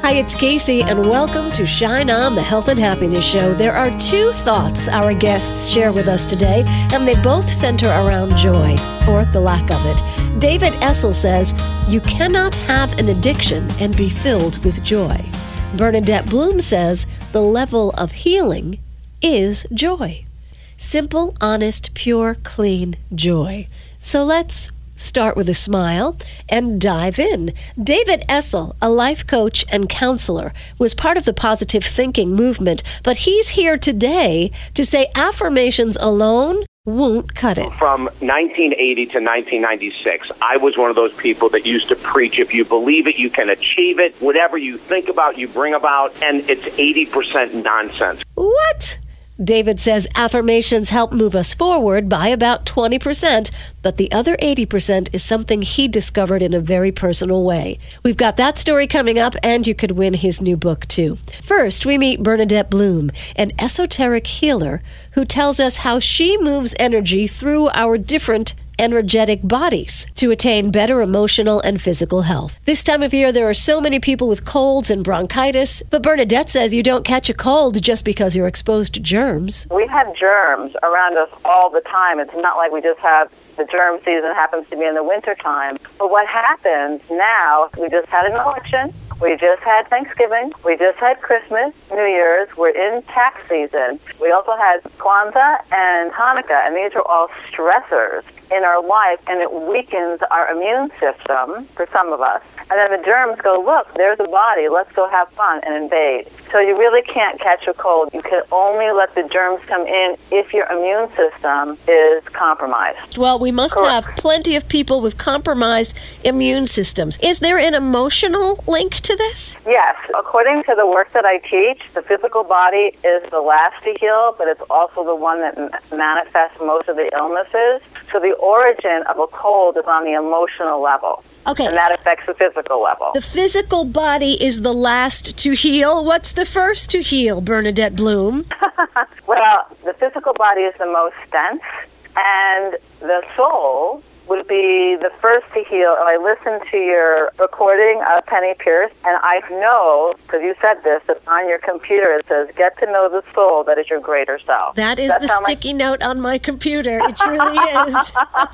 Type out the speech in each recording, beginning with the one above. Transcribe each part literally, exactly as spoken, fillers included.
Hi, it's Casey, and welcome to Shine On, the Health and Happiness Show. There are two thoughts our guests share with us today, and they both center around joy, or the lack of it. David Essel says, you cannot have an addiction and be filled with joy. Bernadette Bloom says, the level of healing is joy. Simple, honest, pure, clean joy. So let's start with a smile and dive in. David Essel, a life coach and counselor, was part of the positive thinking movement, but he's here today to say affirmations alone won't cut it. From nineteen eighty to nineteen ninety-six, I was one of those people that used to preach, if you believe it, you can achieve it. Whatever you think about, you bring about, and it's eighty percent nonsense. What? David says affirmations help move us forward by about twenty percent, but the other eighty percent is something he discovered in a very personal way. We've got that story coming up, and you could win his new book, too. First, we meet Bernadette Bloom, an esoteric healer who tells us how she moves energy through our different energetic bodies to attain better emotional and physical health. This time of year, there are so many people with colds and bronchitis, but Bernadette says you don't catch a cold just because you're exposed to germs. We have germs around us all the time. It's not like we just have the germ season happens to be in the wintertime. But what happens now, we just had an election. We just had Thanksgiving. We just had Christmas, New Year's. We're in tax season. We also had Kwanzaa and Hanukkah, and these are all stressors in our life, and it weakens our immune system for some of us. And then the germs go, look, there's a body. Let's go have fun and invade. So you really can't catch a cold. You can only let the germs come in if your immune system is compromised. Well, we must Correct. have plenty of people with compromised immune systems. Is there an emotional link to this? Yes. According to the work that I teach, the physical body is the last to heal, but it's also the one that m- manifests most of the illnesses. So the origin of a cold is on the emotional level. Okay. And that affects the physical level. The physical body is the last to heal. What's the first to heal, Bernadette Bloom? Well, the physical body is the most dense, and the soul would be the first to heal. And I listened to your recording of Penny Pierce, and I know, because you said this, that on your computer it says, get to know the soul that is your greater self. That is the sticky like- note on my computer. It truly is.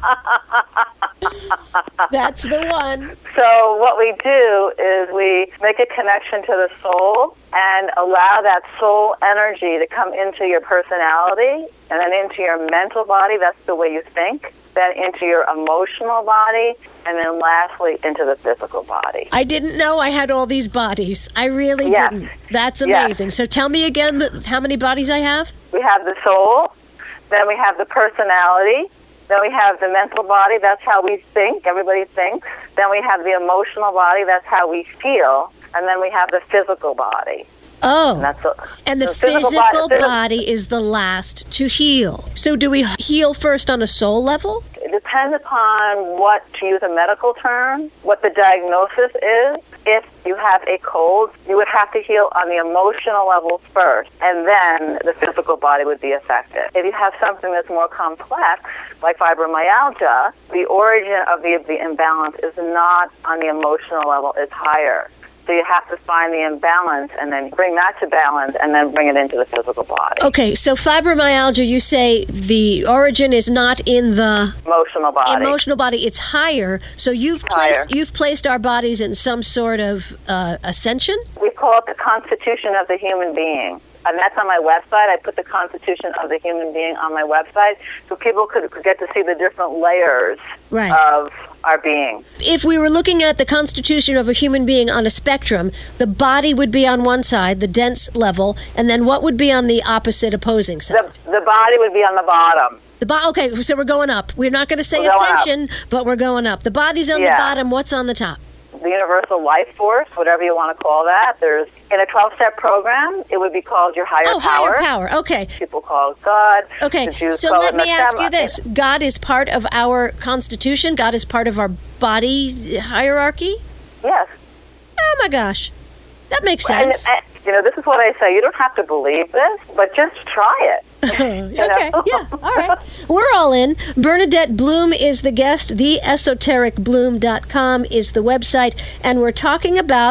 That's the one. So what we do is we make a connection to the soul and allow that soul energy to come into your personality and then into your mental body. That's the way you think. Then into your emotional body, and then lastly into the physical body. I didn't know I had all these bodies. I really yes. didn't. That's yes. amazing. So tell me again the, how many bodies I have? We have the soul, then we have the personality, then we have the mental body. That's how we think. Everybody thinks. Then we have the emotional body. That's how we feel. And then we have the physical body. Oh, and, that's a, and the, the physical, physical body, body is the last to heal. So do we heal first on a soul level? It depends upon what, to use a medical term, what the diagnosis is. If you have a cold, you would have to heal on the emotional level first, and then the physical body would be affected. If you have something that's more complex, like fibromyalgia, the origin of the, the imbalance is not on the emotional level, it's higher. So you have to find the imbalance and then bring that to balance and then bring it into the physical body. Okay, so fibromyalgia, you say the origin is not in the emotional body. Emotional body, it's higher. So you've higher. placed you've placed our bodies in some sort of uh, ascension? We call it the constitution of the human being. And that's on my website. I put the constitution of the human being on my website so people could, could get to see the different layers right. of our being. If we were looking at the constitution of a human being on a spectrum, the body would be on one side, the dense level, and then what would be on the opposite opposing side? The, the body would be on the bottom. The bo- okay, so we're going up. We're not going to say we're ascension, but we're going up. The body's on yeah. the bottom. What's on the top? The universal life force, whatever you want to call that. There's in a twelve-step program, it would be called your higher oh, power. Oh, higher power. Okay. People call it God. Okay. So let me ask you this: God is part of our constitution. God is part of our body hierarchy. Yes. Oh my gosh, that makes sense. And, and, you know, this is what I say. You don't have to believe this, but just try it. Okay, yeah, all right. We're all in. Bernadette Bloom is the guest. the esoteric bloom dot com is the website. And we're talking about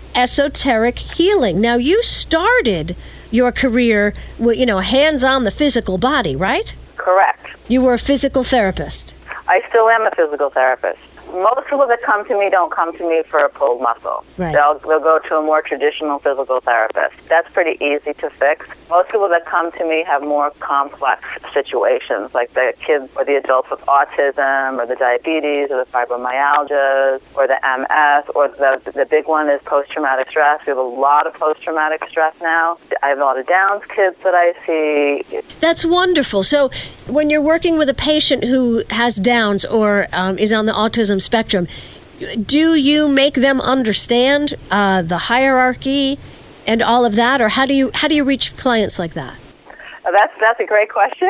esoteric healing. Now, you started your career, with, you know, hands-on the physical body, right? Correct. You were a physical therapist. I still am a physical therapist. Most people that come to me don't come to me for a pulled muscle. Right. They'll, they'll go to a more traditional physical therapist. That's pretty easy to fix. Most people that come to me have more complex situations, like the kids or the adults with autism or the diabetes or the fibromyalgia or the M S, or the, the big one is post-traumatic stress. We have a lot of post-traumatic stress now. I have a lot of Downs kids that I see. That's wonderful. So when you're working with a patient who has Downs or um, is on the autism spectrum, do you make them understand uh, the hierarchy and all of that, or how do you how do you reach clients like that? Oh, that's that's a great question.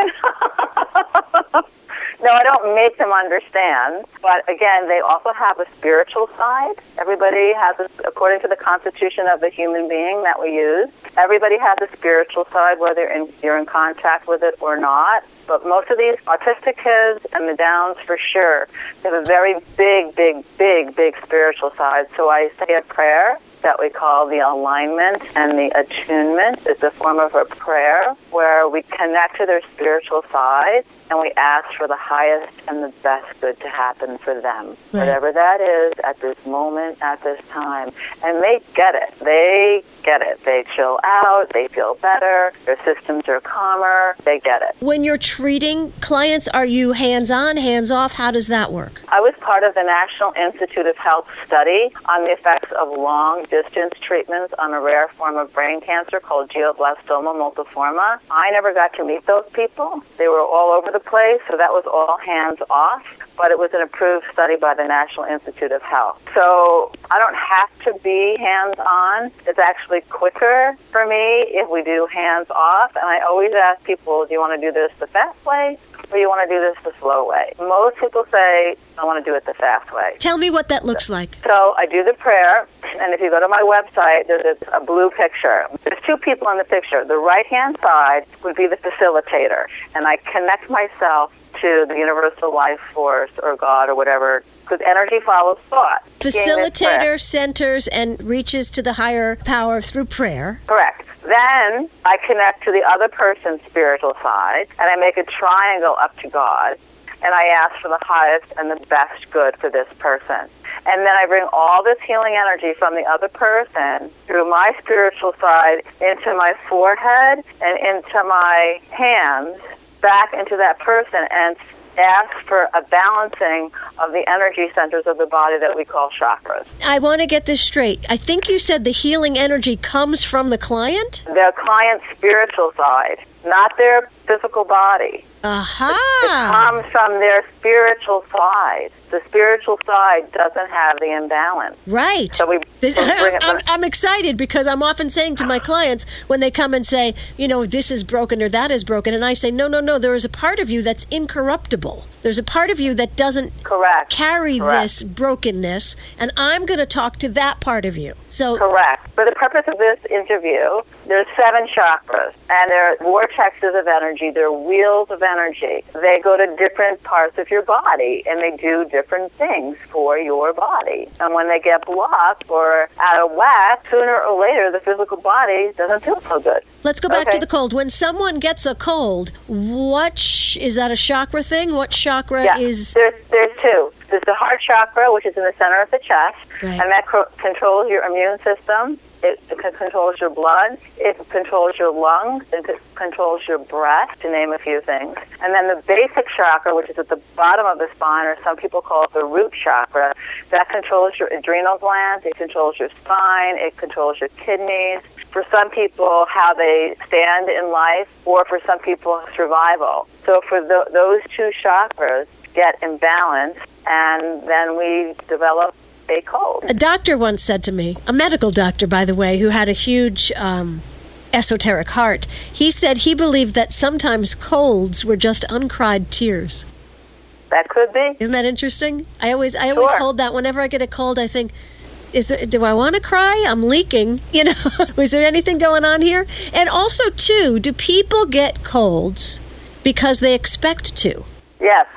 No, I don't make them understand, but again, they also have a spiritual side. Everybody has, a, according to the constitution of the human being that we use, everybody has a spiritual side, whether in, you're in contact with it or not. But most of these autistic kids and the Downs, for sure, they have a very big, big, big, big spiritual side. So I say a prayer that we call the alignment and the attunement. It's a form of a prayer where we connect to their spiritual side and we ask for the highest and the best good to happen for them, right. Whatever that is at this moment, at this time. And they get it. They get it. They chill out. They feel better. Their systems are calmer. They get it. When you're treating clients, are you hands-on, hands-off? How does that work? I was part of the National Institute of Health study on the effects of long-distance treatments on a rare form of brain cancer called glioblastoma multiforme. I never got to meet those people. They were all over the place, so that was all hands-off, but it was an approved study by the National Institute of Health. So I don't have to be hands-on. It's actually quicker for me if we do hands-off, and I always ask people, do you want to do this the fast way or do you want to do this the slow way? Most people say, I want to do it the fast way. Tell me what that looks like. So I do the prayer, and if you go to my website, there's a blue picture. There's two people on the picture. The right-hand side would be the facilitator, and I connect myself to the universal life force or God or whatever, because energy follows thought. Facilitator centers and reaches to the higher power through prayer. Correct. Then I connect to the other person's spiritual side, and I make a triangle up to God, and I ask for the highest and the best good for this person. And then I bring all this healing energy from the other person through my spiritual side into my forehead and into my hands, back into that person, and ask for a balancing of the energy centers of the body that we call chakras. I want to get this straight. I think you said the healing energy comes from the client? The client's spiritual side, not their physical body. Aha! It, it comes from their spiritual side. The spiritual side doesn't have the imbalance. Right. So we this, bring it I'm, I'm excited because I'm often saying to my clients when they come and say, you know, this is broken or that is broken, and I say, no, no, no, there is a part of you that's incorruptible. There's a part of you that doesn't Correct. carry Correct. this brokenness, and I'm going to talk to that part of you. So Correct. For the purpose of this interview, there's seven chakras, and they're vortexes of energy. They're wheels of energy. They go to different parts of your body, and they do different things for your body. And when they get blocked or out of whack, sooner or later, the physical body doesn't feel so good. Let's go back okay. to the cold. When someone gets a cold, what sh- is that a chakra thing? What chakra yeah. is... There's, there's two. There's the heart chakra, which is in the center of the chest, right. and that co- controls your immune system. It, it controls your blood. It controls your lungs. It c- controls your breath, to name a few things. And then the basic chakra, which is at the bottom of the spine, or some people call it the root chakra, that controls your adrenal glands. It controls your spine. It controls your kidneys. For some people, how they stand in life, or for some people, survival. So for the, those two chakras get imbalanced, and then we develop a cold. A doctor once said to me, a medical doctor, by the way, who had a huge um, esoteric heart, he said he believed that sometimes colds were just uncried tears. That could be. Isn't that interesting? I always, I always Sure. hold that. Whenever I get a cold, I think, is there, do I want to cry? I'm leaking. You know, is there anything going on here? And also, too, do people get colds because they expect to? Yes.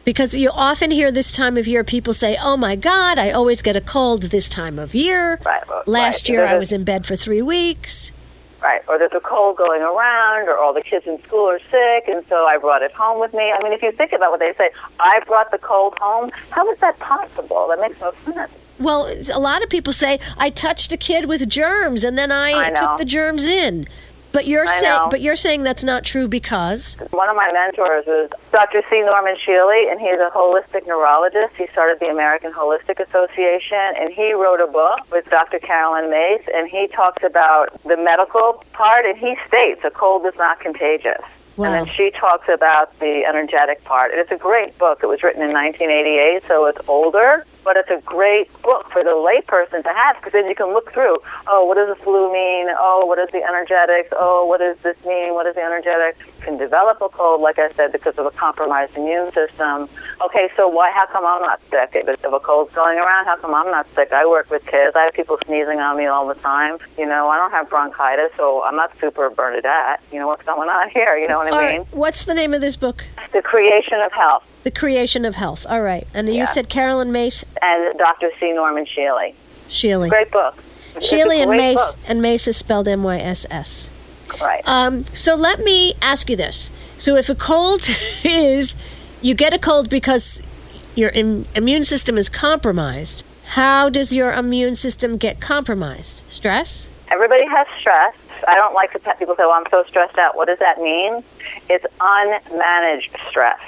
Because you often hear this time of year people say, oh my God, I always get a cold this time of year. Right. Well, Last right. year There's I a- was in bed for three weeks. Right, or there's a cold going around, or all the kids in school are sick, and so I brought it home with me. I mean, if you think about what they say, I brought the cold home, how is that possible? That makes no sense. Well, a lot of people say, I touched a kid with germs and then I, I know. took the germs in. But you're I saying, know. but you're saying that's not true because One of my mentors is Doctor C. Norman Shealy, and he's a holistic neurologist. He started the American Holistic Association, and he wrote a book with Doctor Carolyn Mace, and he talks about the medical part, and he states a cold is not contagious. Wow. And then she talks about the energetic part. And it's a great book. It was written in nineteen eighty-eight, so it's older, but it's a great book for the layperson to have, because then you can look through, oh, what does the flu mean? Oh, what is the energetics? Oh, what does this mean? What is the energetics? You can develop a cold, like I said, because of a compromised immune system. Okay, so why? How come I'm not sick? If if a cold's going around, how come I'm not sick? I work with kids. I have people sneezing on me all the time. You know, I don't have bronchitis, so I'm not super Bernadette. You know, what's going on here? You know what I All mean? right, what's the name of this book? The Creation of Health. The Creation of Health. All right. And you Yeah. said Carolyn Mace, And Doctor C. Norman Shealy. Shealy. Great book. It's a Shealy and great Mace, book. and Mace is spelled M Y S S. Right. Um, so let me ask you this. So if a cold is, you get a cold because your Im- immune system is compromised, how does your immune system get compromised? Stress? Everybody has stress. I don't like to people say, well, I'm so stressed out. What does that mean? It's unmanaged stress.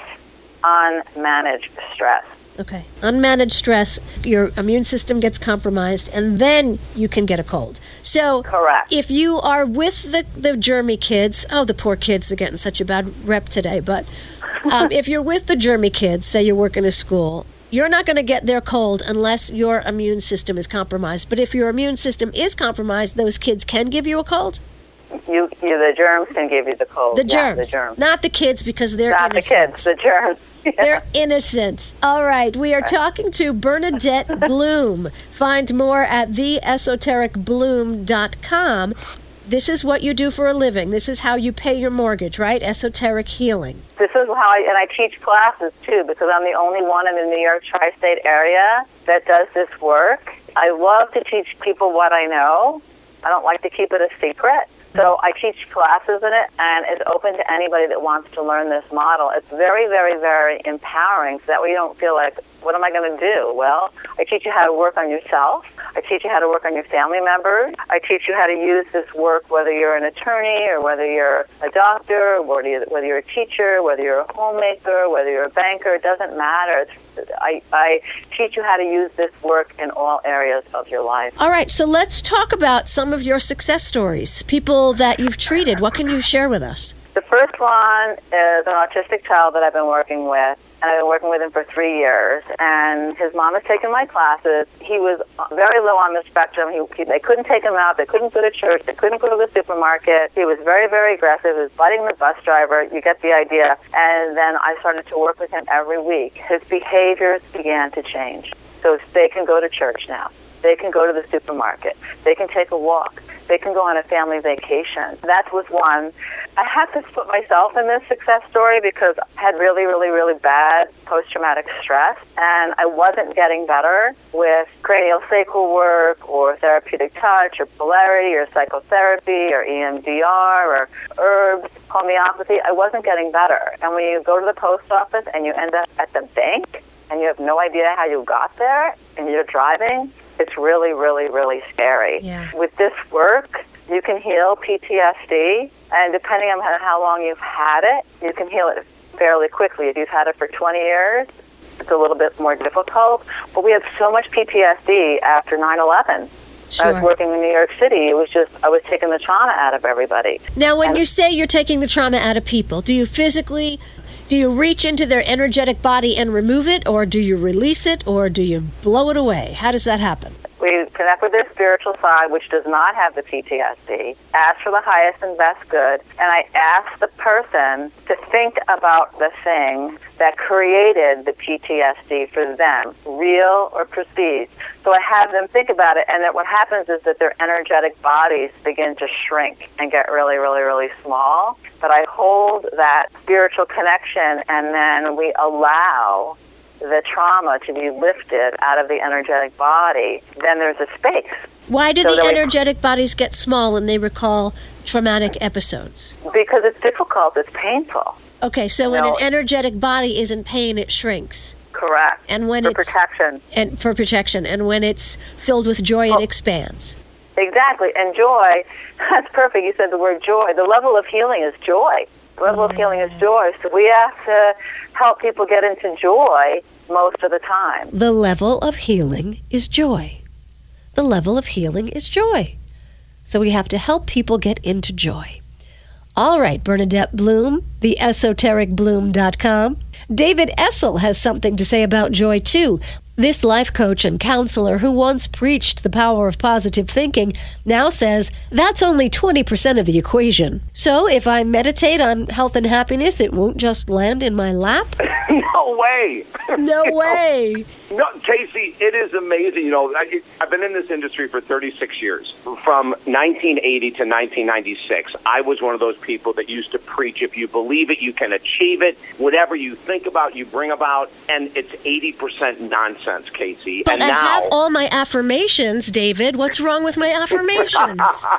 Unmanaged stress. Okay. Unmanaged stress, your immune system gets compromised, and then you can get a cold. So Correct. if you are with the, the germy kids, oh, the poor kids are getting such a bad rep today, but um, if you're with the germy kids, say you work in a school, you're not going to get their cold unless your immune system is compromised. But if your immune system is compromised, those kids can give you a cold? You, you, the germs can give you the cold. The Yeah, germs. the germs. Not the kids, because they're Not innocent. the kids, the germs. They're innocent. All right. We are talking to Bernadette Bloom. Find more at the esoteric bloom dot com. This is what you do for a living. This is how you pay your mortgage, right? Esoteric healing. This is how I, and I teach classes too, because I'm the only one in the New York tri-state area that does this work. I love to teach people what I know. I don't like to keep it a secret. So I teach classes in it, and it's open to anybody that wants to learn this model. It's very, very, very empowering, so that way you don't feel like, what am I going to do? Well, I teach you how to work on yourself. I teach you how to work on your family members. I teach you how to use this work, whether you're an attorney or whether you're a doctor, whether you're, whether you're a teacher, whether you're a homemaker, whether you're a banker. It doesn't matter. It's, I, I teach you how to use this work in all areas of your life. All right. So let's talk about some of your success stories, people that you've treated. What can you share with us? The first one is an autistic child that I've been working with. And I've been working with him for three years, and his mom has taken my classes. He was very low on the spectrum. He, he, they couldn't take him out. They couldn't go to church. They couldn't go to the supermarket. He was very, very aggressive. He was biting the bus driver. You get the idea. And then I started to work with him every week. His behaviors began to change. So they can go to church now. They can go to the supermarket. They can take a walk. They can go on a family vacation. That was one. I had to put myself in this success story because I had really, really, really bad post-traumatic stress, and I wasn't getting better with craniosacral work or therapeutic touch or polarity or psychotherapy or E M D R or herbs, homeopathy. I wasn't getting better. And when you go to the post office and you end up at the bank and you have no idea how you got there and you're driving, it's really, really, really scary. Yeah. With this work, you can heal P T S D, and depending on how long you've had it, you can heal it fairly quickly. If you've had it for twenty years, it's a little bit more difficult. But we have so much P T S D after nine eleven. Sure. I was working in New York City. It was just, I was taking the trauma out of everybody. Now, when And- you say you're taking the trauma out of people, do you physically, do you reach into their energetic body and remove it, or do you release it, or do you blow it away? How does that happen? We connect with their spiritual side, which does not have the P T S D, ask for the highest and best good, and I ask the person to think about the thing that created the P T S D for them, real or perceived. So I have them think about it, and that what happens is that their energetic bodies begin to shrink and get really, really, really small. But I hold that spiritual connection, and then we allow the trauma to be lifted out of the energetic body. Then there's a space. Why do So the that we- energetic bodies get small when they recall traumatic episodes? Because it's difficult, it's painful. Okay, so when No. an energetic body is in pain, it shrinks. Correct. And when for it's protection. and for protection, and when it's filled with joy, Oh. it expands. Exactly. And joy, that's perfect. You said the word joy. The level of healing is joy. The level of healing is joy. So we have to help people get into joy most of the time. The level of healing is joy. The level of healing is joy. So we have to help people get into joy. All right, Bernadette Bloom, the esoteric bloom dot com. David Essel has something to say about joy, too. This life coach and counselor who once preached the power of positive thinking now says that's only twenty percent of the equation. So if I meditate on health and happiness, it won't just land in my lap? No way. No way. No, Casey, it is amazing. You know, I, I've been in this industry for thirty-six years. From nineteen eighty to nineteen ninety-six, I was one of those people that used to preach, if you believe it, you can achieve it. Whatever you think about, you bring about. And it's eighty percent nonsense, Casey. But and I now, have all my affirmations, David. What's wrong with my affirmations?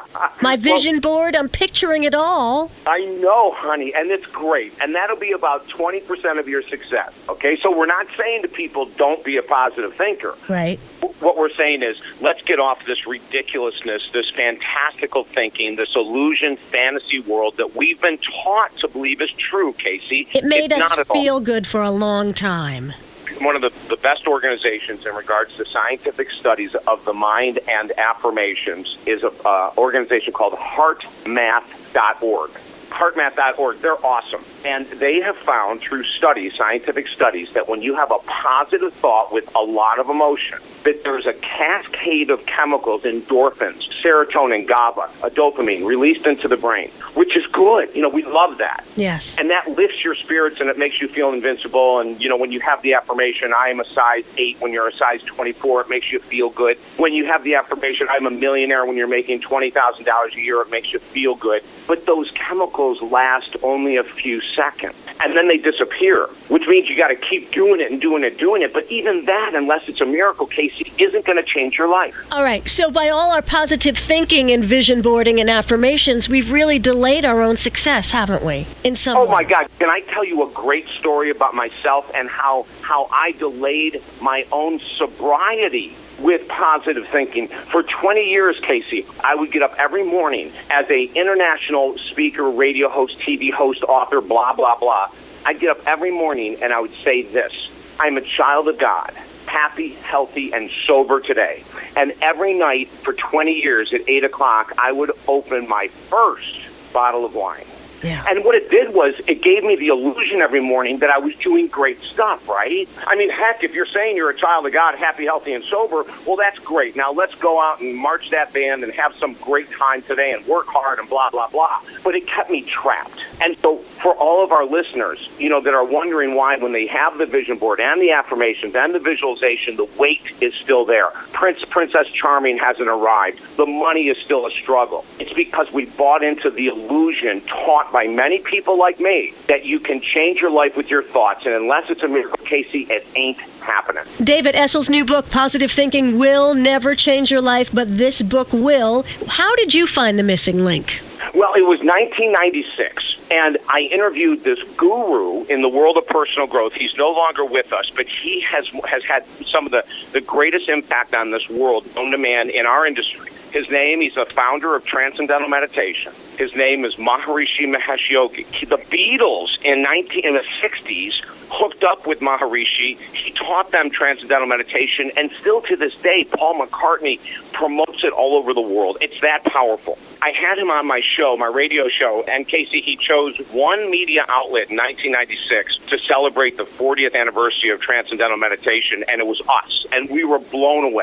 My vision board, I'm picturing it all. I know, honey, and it's great. And that'll be about twenty percent of your success. Okay, so we're not saying to people, don't be a positive thinker. Right. What we're saying is, let's get off this ridiculousness, this fantastical thinking, this illusion fantasy world that we've been taught to believe is true, Casey. It made It's us not at all. feel good for a long time. One of the, the best organizations in regards to scientific studies of the mind and affirmations is an uh, organization called heart math dot org. heart math dot org, they're awesome. And they have found through studies, scientific studies, that when you have a positive thought with a lot of emotion, that there's a cascade of chemicals, endorphins, serotonin, GABA, a dopamine released into the brain, which is good. You know, we love that. Yes. And that lifts your spirits and it makes you feel invincible. And, you know, when you have the affirmation, I am a size eight, when you're a size twenty-four, it makes you feel good. When you have the affirmation, I'm a millionaire, when you're making twenty thousand dollars a year, it makes you feel good. But those chemicals last only a few seconds. And then they disappear, which means you got to keep doing it and doing it, doing it. But even that, unless it's a miracle, Casey, isn't going to change your life. All right. So by all our positive thinking and vision boarding and affirmations, we've really delayed our own success, haven't we? In some Oh, my ways. God. Can I tell you a great story about myself and how, how I delayed my own sobriety with positive thinking? For twenty years, Casey, I would get up every morning as a international speaker, radio host, T V host, author, blah, blah, blah. I'd get up every morning and I would say this: I'm a child of God, happy, healthy, and sober today. And every night for twenty years at eight o'clock, I would open my first bottle of wine. Yeah. And what it did was it gave me the illusion every morning that I was doing great stuff, right? I mean, heck, if you're saying you're a child of God, happy, healthy, and sober, well, that's great. Now let's go out and march that band and have some great time today and work hard and blah, blah, blah. But it kept me trapped. And so for all of our listeners, you know, that are wondering why when they have the vision board and the affirmations and the visualization, the weight is still there. Prince, Princess Charming hasn't arrived. The money is still a struggle. It's because we bought into the illusion taught by many people like me that you can change your life with your thoughts, and unless it's a miracle, Casey, it ain't happening. David Essel's new book, Positive Thinking, will never change your life, but this book will. How did you find the missing link? Well, it was nineteen ninety-six, and I interviewed this guru in the world of personal growth. He's no longer with us, but he has has had some of the, the greatest impact on this world known to man in our industry. His name, he's the founder of Transcendental Meditation. His name is Maharishi Mahesh Yogi. He, the Beatles in, nineteen, in the sixties hooked up with Maharishi. He taught them Transcendental Meditation, and still to this day, Paul McCartney promotes it all over the world. It's that powerful. I had him on my show, my radio show, and Casey, he chose one media outlet in nineteen ninety-six to celebrate the fortieth anniversary of Transcendental Meditation, and it was us, and we were blown away.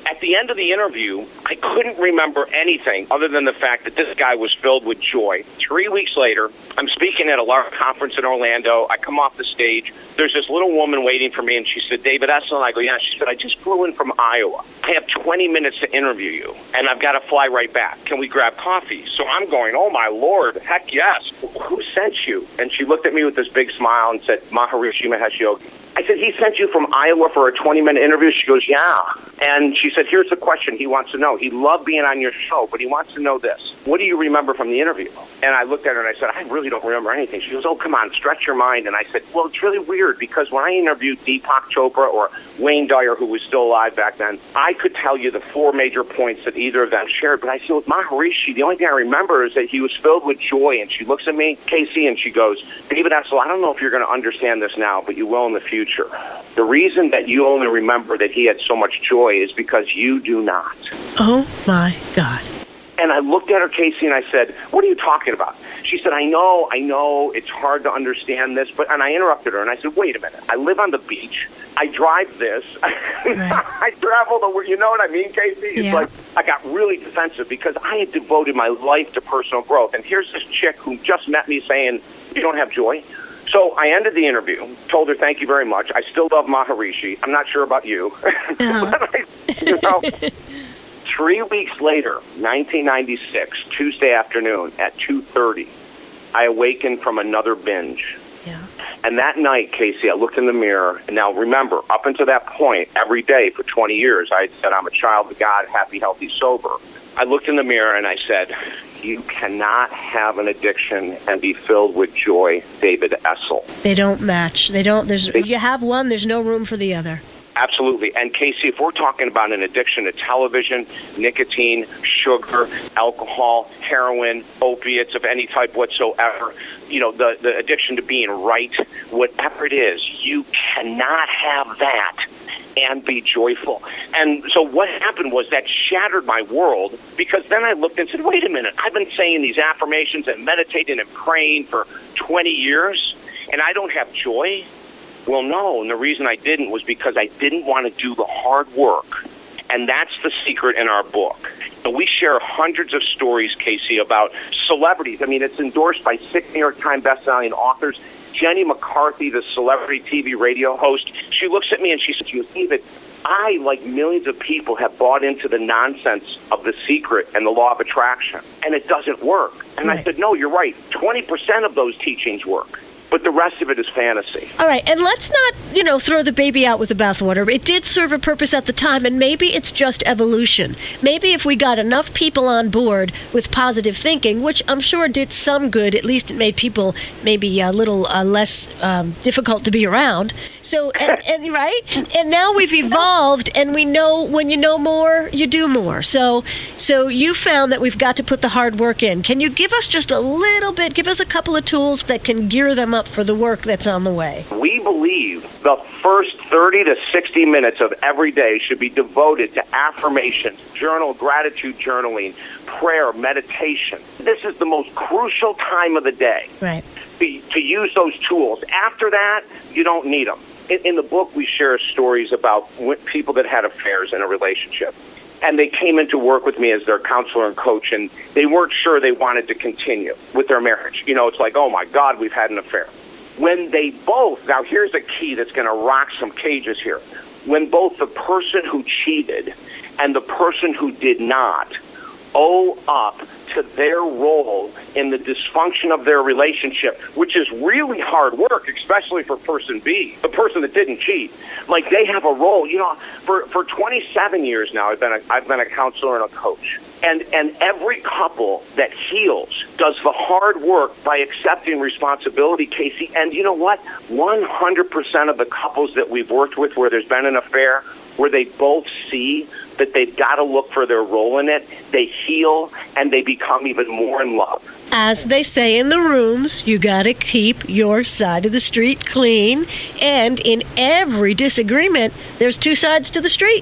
At the end of the interview, I couldn't remember anything other than the fact that this guy was filled with joy. Three weeks later, I'm speaking at a large conference in Orlando. I come off the stage. There's this little woman waiting for me, and she said, David Essel. And I go, yeah. She said, I just flew in from Iowa. I have twenty minutes to interview you, and I've got to fly right back. Can we grab coffee? So I'm going, oh, my Lord, heck yes. Who sent you? And she looked at me with this big smile and said, Maharishi Mahesh Yogi. I said, he sent you from Iowa for a twenty-minute interview? She goes, yeah. And she said, here's the question he wants to know. He loved being on your show, but he wants to know this. What do you remember from the interview? And I looked at her and I said, I really don't remember anything. She goes, oh, come on, stretch your mind. And I said, well, it's really weird because when I interviewed Deepak Chopra or Wayne Dyer, who was still alive back then, I could tell you the four major points that either of them shared. But I said, with Maharishi, the only thing I remember is that he was filled with joy. And she looks at me, Casey, and she goes, David Essel, I don't know if you're going to understand this now, but you will in the future. The reason that you only remember that he had so much joy is because you do not. Oh, my God. And I looked at her, Casey, and I said, what are you talking about? She said, I know, I know, it's hard to understand this. But and I interrupted her, and I said, wait a minute. I live on the beach. I drive this. Right. I travel the world. You know what I mean, Casey? It's yeah. like I got really defensive because I had devoted my life to personal growth. And here's this chick who just met me saying, you don't have joy? So I ended the interview, told her thank you very much. I still love Maharishi. I'm not sure about you. Uh-huh. But I, you know, three weeks later, nineteen ninety-six, Tuesday afternoon at two thirty, I awakened from another binge. Yeah. And that night, Casey, I looked in the mirror. And now remember, up until that point, every day for twenty years, I said, I'm a child of God, happy, healthy, sober. I looked in the mirror and I said, you cannot have an addiction and be filled with joy, David Essel. They don't match. They don't. There's they, you have one, there's no room for the other. Absolutely. And Casey, if we're talking about an addiction to television, nicotine, sugar, alcohol, heroin, opiates of any type whatsoever, you know, the, the addiction to being right, whatever it is, you cannot have that and be joyful. And so what happened was that shattered my world, because then I looked and said, wait a minute, I've been saying these affirmations and meditating and praying for twenty years, and I don't have joy? Well, no, and the reason I didn't was because I didn't want to do the hard work. And that's the secret in our book. And we share hundreds of stories, Casey, about celebrities. I mean, it's endorsed by six New York Times bestselling authors. Jenny McCarthy, the celebrity T V radio host, she looks at me and she says, David, I, like millions of people, have bought into the nonsense of The Secret and the law of attraction, and it doesn't work. And right. I said, no, you're right. twenty percent of those teachings work. But the rest of it is fantasy. All right, and let's not, you know, throw the baby out with the bathwater. It did serve a purpose at the time, and maybe it's just evolution. Maybe if we got enough people on board with positive thinking, which I'm sure did some good, at least it made people maybe a little uh, less um, difficult to be around. So, and, and right? And now we've evolved, and we know when you know more, you do more. So, so you found that we've got to put the hard work in. Can you give us just a little bit, give us a couple of tools that can gear them up for the work that's on the way? We believe the first thirty to sixty minutes of every day should be devoted to affirmations, journal, gratitude journaling, prayer, meditation. This is the most crucial time of the day. Right. To, to use those tools. After that, you don't need them. In, in the book, we share stories about people that had affairs in a relationship. And they came in to work with me as their counselor and coach, and they weren't sure they wanted to continue with their marriage. You know, it's like, oh, my God, we've had an affair. When they both, now here's a key that's going to rock some cages here. When both the person who cheated and the person who did not owe up to their role in the dysfunction of their relationship, which is really hard work, especially for person B, the person that didn't cheat. Like, they have a role. You know, for, for twenty-seven years now, I've been a, I've been a counselor and a coach. And and every couple that heals does the hard work by accepting responsibility, Casey. And you know what? one hundred percent of the couples that we've worked with where there's been an affair, where they both see that they've got to look for their role in it, they heal, and they become even more in love. As they say in the rooms, you got to keep your side of the street clean. And in every disagreement, there's two sides to the street.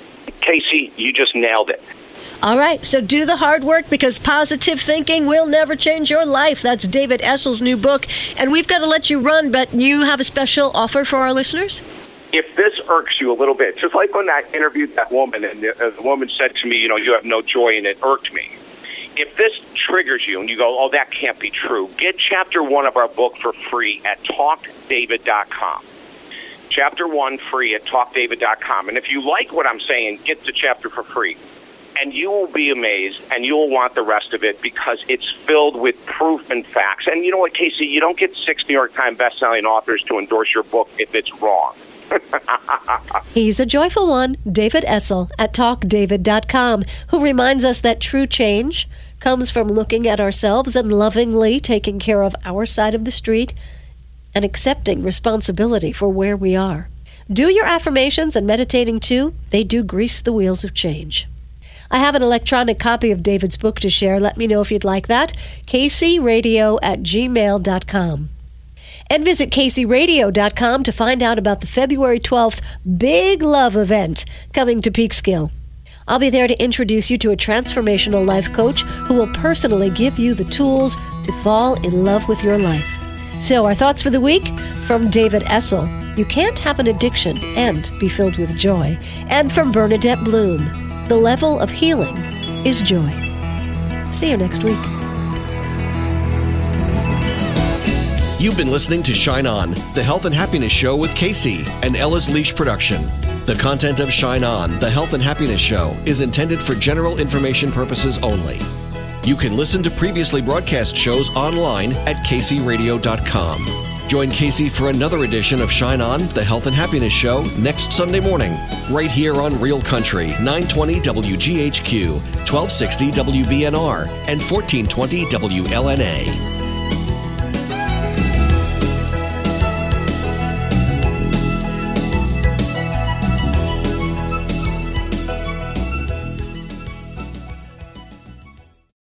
Casey, you just nailed it. All right, so do the hard work, because positive thinking will never change your life. That's David Essel's new book. And we've got to let you run, but you have a special offer for our listeners? if this irks you a little bit, just like when I interviewed that woman, and the, uh, the woman said to me, you know, you have no joy, and it irked me. If this triggers you and you go, oh, that can't be true, get chapter one of our book for free at talk david dot com. Chapter one free at talk david dot com. And if you like what I'm saying, get the chapter for free. And you will be amazed, and you will want the rest of it because it's filled with proof and facts. And you know what, Casey? You don't get six New York Times bestselling authors to endorse your book if it's wrong. He's a joyful one, David Essel at talk david dot com, who reminds us that true change comes from looking at ourselves and lovingly taking care of our side of the street and accepting responsibility for where we are. Do your affirmations and meditating too. They do grease the wheels of change. I have an electronic copy of David's book to share. Let me know if you'd like that. k c radio at gmail dot com. And visit k c radio dot com to find out about the February twelfth Big Love event coming to Peekskill. I'll be there to introduce you to a transformational life coach who will personally give you the tools to fall in love with your life. So our thoughts for the week from David Essel. You can't have an addiction and be filled with joy. And from Bernadette Bloom. The level of healing is joy. See you next week. You've been listening to Shine On, the Health and Happiness Show with Casey, an Ella's Leash production. The content of Shine On, the Health and Happiness Show, is intended for general information purposes only. You can listen to previously broadcast shows online at k c radio dot com. Join Casey for another edition of Shine On, the Health and Happiness Show, next Sunday morning, right here on Real Country, nine twenty W G H Q, twelve sixty W B N R, and fourteen twenty W L N A.